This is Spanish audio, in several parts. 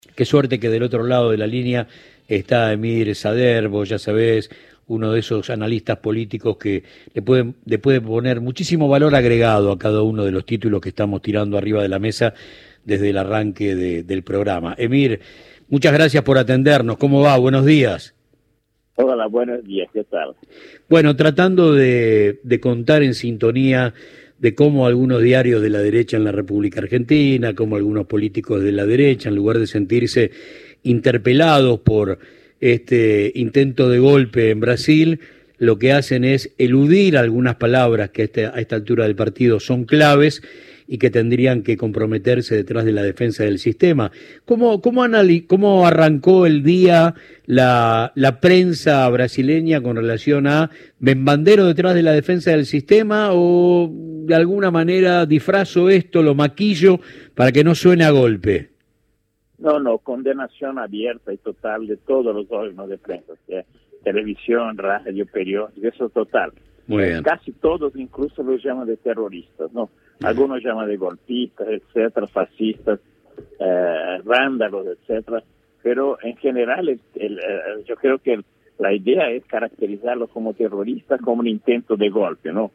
Qué suerte que del otro lado de la línea está Emir Sader, vos ya sabés, uno de esos analistas políticos que le puede poner muchísimo valor agregado a cada uno de los títulos que estamos tirando arriba de la mesa desde el arranque del programa. Emir, muchas gracias por atendernos. ¿Cómo va? Buenos días. Hola, buenos días, ¿qué tal? Bueno, tratando de contar en sintonía de cómo algunos diarios de la derecha en la República Argentina, como algunos políticos de la derecha, en lugar de sentirse interpelados por este intento de golpe en Brasil, lo que hacen es eludir algunas palabras que a esta altura del partido son claves y que tendrían que comprometerse detrás de la defensa del sistema. ¿Cómo arrancó el día la prensa brasileña con relación a Bembandero detrás de la defensa del sistema, o de alguna manera disfrazo esto, lo maquillo para que no suene a golpe? No, condenación abierta y total de todos los órganos de prensa, ¿sí? Televisión, radio, periódico, eso total. Muy bien. Casi todos incluso los llaman de terroristas, ¿no? Algunos llaman de golpistas, etcétera, fascistas, vándalos, etcétera. Pero en general yo creo que la idea es caracterizarlos como terroristas, como un intento de golpe, ¿no?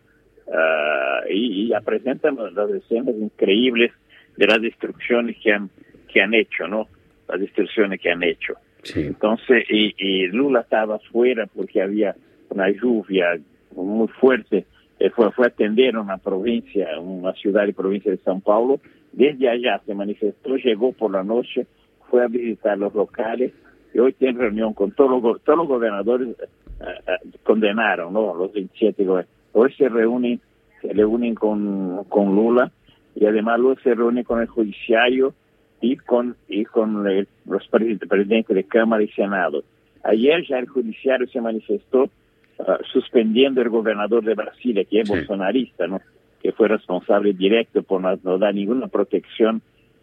Y presentan las escenas increíbles de las destrucciones que han hecho, ¿no? Las destrucciones que han hecho. Sí. Entonces, y Lula estaba afuera porque había una lluvia muy fuerte. Fue a atender una provincia, una ciudad y provincia de São Paulo. Desde allá se manifestó, llegó por la noche, fue a visitar los locales y hoy tiene reunión con todos los gobernadores. Condenaron, ¿no? Los 27 gobernadores. Hoy se reúnen con Lula, y además Lula se reúne con el judiciario y con los presidentes de Cámara y Senado. Ayer ya el judiciario se manifestó suspendiendo el gobernador de Brasilia, que es bolsonarista, ¿no? Que fue responsable directo por no dar ninguna protección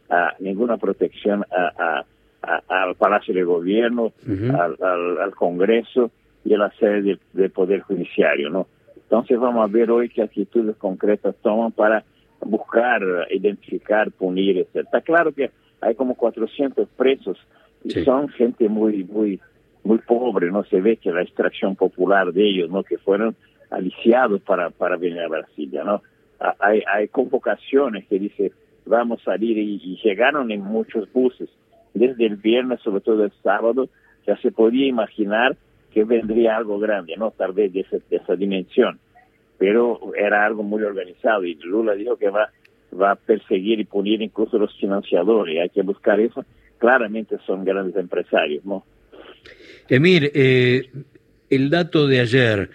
al Palacio de Gobierno, al Congreso y a la sede del Poder Judiciario, ¿no? Entonces vamos a ver hoy qué actitudes concretas toman para buscar, identificar, punir, etc. Está claro que hay como 400 presos y son gente muy pobre, ¿no? Se ve que la extracción popular de ellos, ¿no? Que fueron aliciados para venir a Brasilia, ¿no? Hay convocaciones que dice vamos a salir y llegaron en muchos buses. Desde el viernes, sobre todo el sábado, ya se podía imaginar que vendría algo grande, ¿no? Tal vez de esa dimensión. Pero era algo muy organizado y Lula dijo que va a perseguir y punir incluso los financiadores. Hay que buscar eso. Claramente son grandes empresarios, ¿no? Emir, el dato de ayer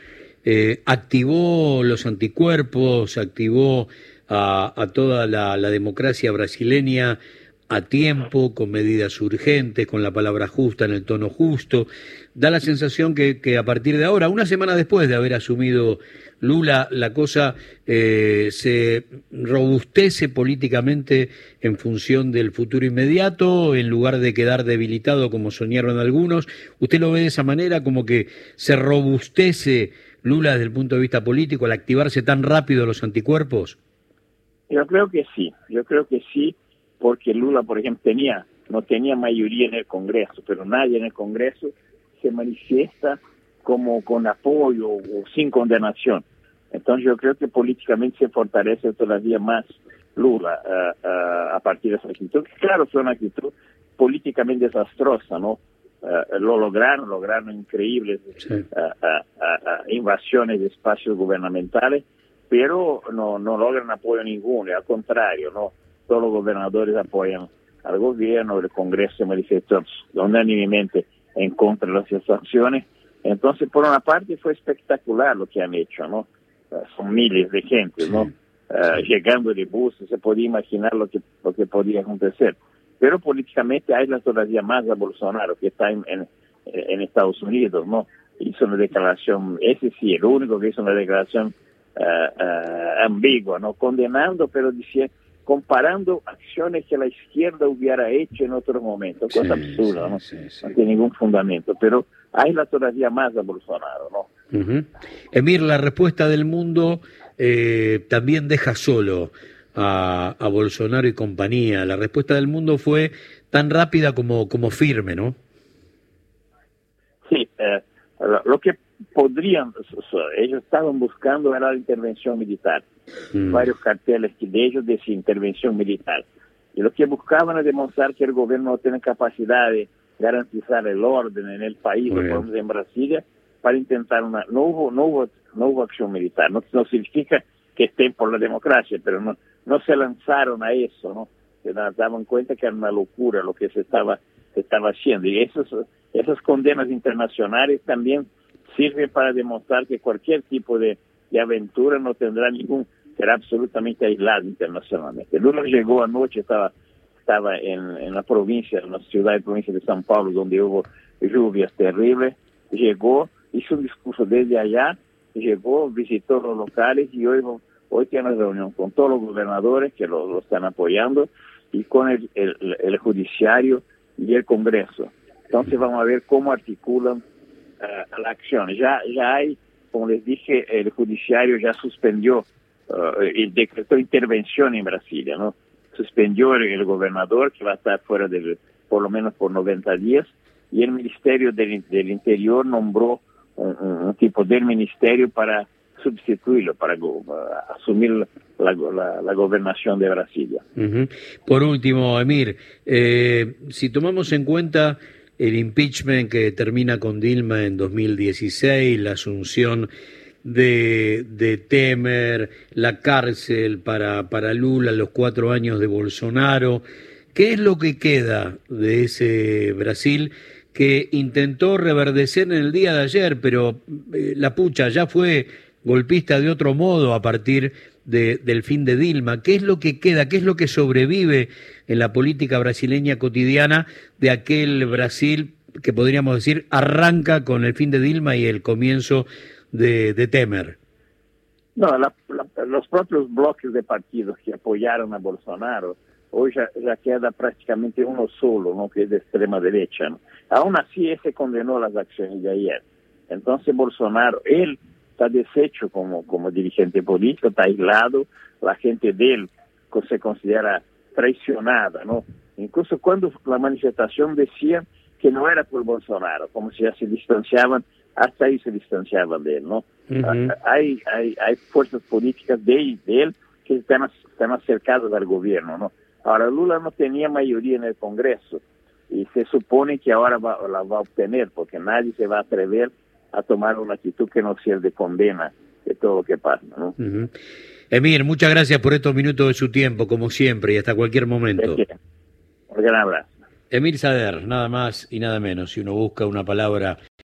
activó los anticuerpos, activó a toda la democracia brasileña a tiempo, con medidas urgentes, con la palabra justa en el tono justo. Da la sensación que a partir de ahora, una semana después de haber asumido Lula, la cosa se robustece políticamente en función del futuro inmediato, en lugar de quedar debilitado como soñaron algunos. ¿Usted lo ve de esa manera, como que se robustece Lula desde el punto de vista político al activarse tan rápido los anticuerpos? Yo creo que sí, porque Lula, por ejemplo, no tenía mayoría en el Congreso, pero nadie en el Congreso se manifiesta como con apoyo o sin condenación. Entonces yo creo que políticamente se fortalece todavía más Lula a partir de esa actitud. Claro, fue una actitud políticamente desastrosa, ¿no? Lo lograron increíbles invasiones de espacios gubernamentales, pero no logran apoyo ninguno, al contrario, ¿no? Todos los gobernadores apoyan al gobierno, el Congreso se manifestó unánimemente en contra de las sanciones. Entonces, por una parte, fue espectacular lo que han hecho, ¿no? Son miles de gente, ¿no? Llegando de buses, se podía imaginar lo que podía acontecer. Pero políticamente hay todavía más a Bolsonaro, que está en Estados Unidos, ¿no? Hizo una declaración, ese sí, el único que hizo una declaración ambigua, ¿no? Condenando, pero decía, comparando acciones que la izquierda hubiera hecho en otro momento, cosa absurda, ¿no? No tiene ningún fundamento, pero hay todavía más a Bolsonaro, ¿no? Emir, la respuesta del mundo también deja solo a Bolsonaro y compañía. La respuesta del mundo fue tan rápida como firme, ¿no? Sí, lo que podrían, ellos estaban buscando era la intervención militar. Varios carteles de ellos decían intervención militar. Y lo que buscaban es demostrar que el gobierno no tiene capacidad de garantizar el orden en el país, por ejemplo en Brasilia, para intentar una... No hubo acción militar. No significa que estén por la democracia, pero no se lanzaron a eso, ¿no? Se daban cuenta que era una locura lo que se estaba haciendo. Y esas condenas internacionales también sirven para demostrar que cualquier tipo de aventura no tendrá será absolutamente aislado internacionalmente. Lula llegó anoche, estaba en la provincia, en la ciudad y provincia de São Paulo, donde hubo lluvias terribles. Llegó, hizo un discurso desde allá, llegó, visitó los locales y hoy tiene una reunión con todos los gobernadores que lo están apoyando y con el judiciario y el Congreso. Entonces vamos a ver cómo articulan la acción. Ya hay, como les dije, el judiciario ya suspendió y decretó intervención en Brasilia, ¿no? Suspendió el gobernador, que va a estar fuera por lo menos por 90 días, y el Ministerio del Interior nombró un tipo del ministerio para sustituirlo, para asumir la gobernación de Brasilia. Por último, Emir, si tomamos en cuenta el impeachment que termina con Dilma en 2016, la asunción de Temer, la cárcel para Lula, los 4 años de Bolsonaro, ¿qué es lo que queda de ese Brasil que intentó reverdecer en el día de ayer, pero la pucha ya fue golpista de otro modo a partir del fin de Dilma? ¿Qué es lo que queda? ¿Qué es lo que sobrevive en la política brasileña cotidiana de aquel Brasil que podríamos decir arranca con el fin de Dilma y el comienzo de Temer? No, los propios bloques de partidos que apoyaron a Bolsonaro hoy ya queda prácticamente uno solo, ¿no? Que es de extrema derecha, ¿no? Aún así, ese condenó las acciones de ayer. Entonces Bolsonaro, él está deshecho como dirigente político, está aislado, la gente de él se considera traicionada, ¿no? Incluso cuando la manifestación decía que no era por Bolsonaro, como si ya se distanciaban, hasta ahí se distanciaban de él, ¿no? Hay fuerzas políticas de él que están acercadas al gobierno, ¿no? Ahora, Lula no tenía mayoría en el Congreso y se supone que ahora la va a obtener, porque nadie se va a atrever a tomar una actitud que no sea de condena de todo lo que pasa, ¿no? Emir, muchas gracias por estos minutos de su tiempo, como siempre, y hasta cualquier momento. Un gran abrazo. Emir Sader, nada más y nada menos, si uno busca una palabra